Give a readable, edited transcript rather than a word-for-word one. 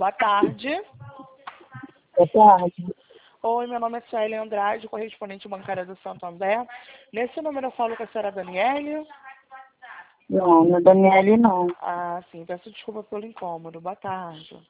Boa tarde. Boa tarde. Oi, meu nome é Sueli Andrade, correspondente bancária do Santo André. Nesse número eu falo com a senhora Daniele. Não, não é Daniele, não. Ah, sim, peço desculpa pelo incômodo. Boa tarde.